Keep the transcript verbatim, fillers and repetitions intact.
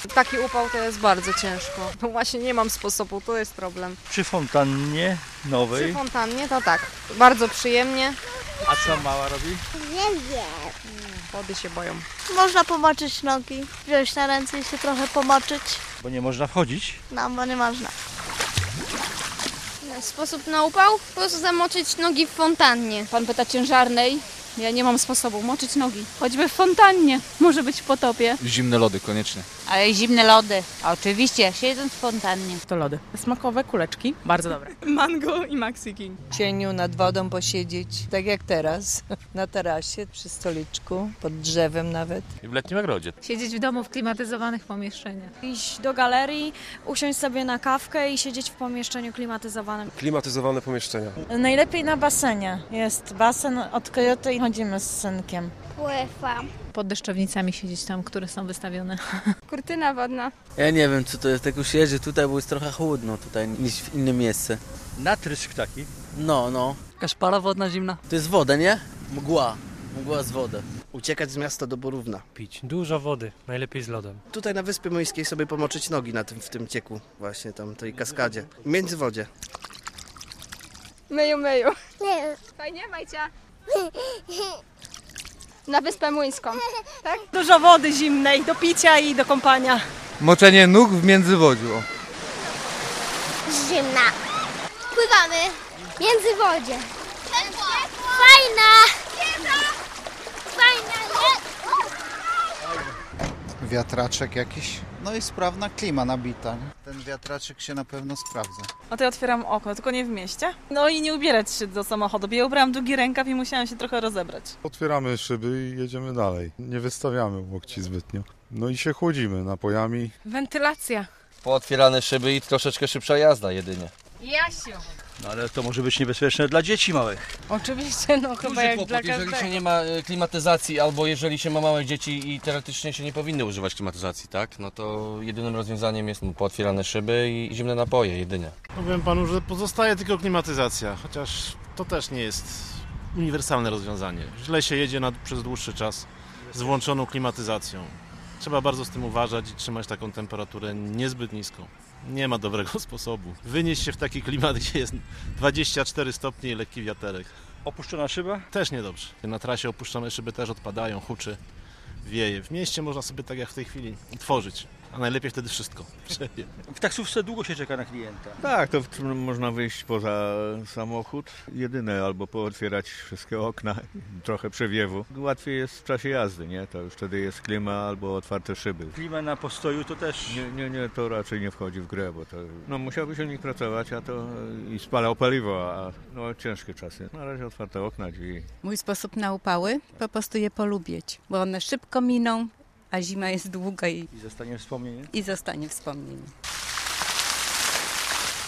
Taki upał to jest bardzo ciężko. No właśnie nie mam sposobu, to jest problem. Przy fontannie nowej. Przy fontannie to tak, bardzo przyjemnie. A co mała robi? Nie wiem. Wody się boją. Można pomoczyć nogi, wziąć na ręce i się trochę pomoczyć. Bo nie można wchodzić. No, bo nie można. Sposób na upał? Po prostu zamoczyć nogi w fontannie. Pan pyta ciężarnej. Ja nie mam sposobu. Moczyć nogi. Choćby w fontannie. Może być w potopie. Zimne lody koniecznie. Ale zimne lody. Oczywiście, siedząc w fontannie. To lody. Smakowe kuleczki. Bardzo dobre. Mango i Maxi King. W cieniu nad wodą posiedzieć, tak jak teraz, na tarasie, przy stoliczku, pod drzewem nawet. I w letnim ogrodzie. Siedzieć w domu w klimatyzowanych pomieszczeniach. Iść do galerii, usiąść sobie na kawkę i siedzieć w pomieszczeniu klimatyzowanym. Klimatyzowane pomieszczenia. Najlepiej na basenie. Jest basen od Coyote i chodzimy z synkiem. Pływa. Pod deszczownicami siedzieć tam, które są wystawione. Kurtyna wodna. Ja nie wiem, co to jest. Tak już jeżdżę tutaj, bo jest trochę chłodno tutaj niż w innym miejscu. Natrysk taki. No, no. Jakaś para wodna zimna. To jest woda, nie? Mgła. Mgła z wody. Uciekać z miasta do Borówna. Pić dużo wody, najlepiej z lodem. Tutaj na Wyspie Młyńskiej sobie pomoczyć nogi na tym, w tym cieku, właśnie tam, tej kaskadzie. W międzywodzie. Myju, myju. Fajnie, Majcia? Na Wyspę Młyńską, tak? Dużo wody zimnej do picia i do kąpania. Moczenie nóg w międzywodziu. Zimna. Pływamy w międzywodzie. Fajna. Fajna, nie? Wiatraczek jakiś, no i sprawna klima nabita. Nie? Ten wiatraczek się na pewno sprawdza. No to ja otwieram okno, tylko nie w mieście. No i nie ubierać się do samochodu, bo ja ubrałam długi rękaw i musiałam się trochę rozebrać. Otwieramy szyby i jedziemy dalej. Nie wystawiamy łokci zbytnio. No i się chłodzimy napojami. Wentylacja. Pootwierane szyby i troszeczkę szybsza jazda jedynie. Jasiu. No ale to może być niebezpieczne dla dzieci małych. Oczywiście, no chyba Duży jak kłopot, dla jeżeli każdego. się nie ma klimatyzacji albo jeżeli się ma małe dzieci i teoretycznie się nie powinny używać klimatyzacji, tak? No to jedynym rozwiązaniem jest pootwierane szyby i zimne napoje jedynie. Powiem panu, że pozostaje tylko klimatyzacja, chociaż to też nie jest uniwersalne rozwiązanie. Źle się jedzie na, przez dłuższy czas z włączoną klimatyzacją. Trzeba bardzo z tym uważać i trzymać taką temperaturę niezbyt niską. Nie ma dobrego sposobu. Wynieść się w taki klimat, gdzie jest dwadzieścia cztery stopnie i lekki wiaterek. Opuszczona szyba? Też niedobrze. Na trasie opuszczone szyby też odpadają, huczy, wieje. W mieście można sobie tak jak w tej chwili tworzyć, a najlepiej wtedy wszystko. W taksówce długo się czeka na klienta. Tak, to można wyjść poza samochód, jedyne, albo pootwierać wszystkie okna, trochę przewiewu. Łatwiej jest w czasie jazdy, nie? To już wtedy jest klima albo otwarte szyby. Klima na postoju to też... Nie, nie, nie, to raczej nie wchodzi w grę, bo to... No musiałby silnik pracować, a to i spalał paliwo, a no ciężkie czasy. Na razie otwarte okna, drzwi. Mój sposób na upały? Po prostu je polubić, bo one szybko miną, a zima jest długa i, I zostanie wspomnienie? i zostanie wspomnienie.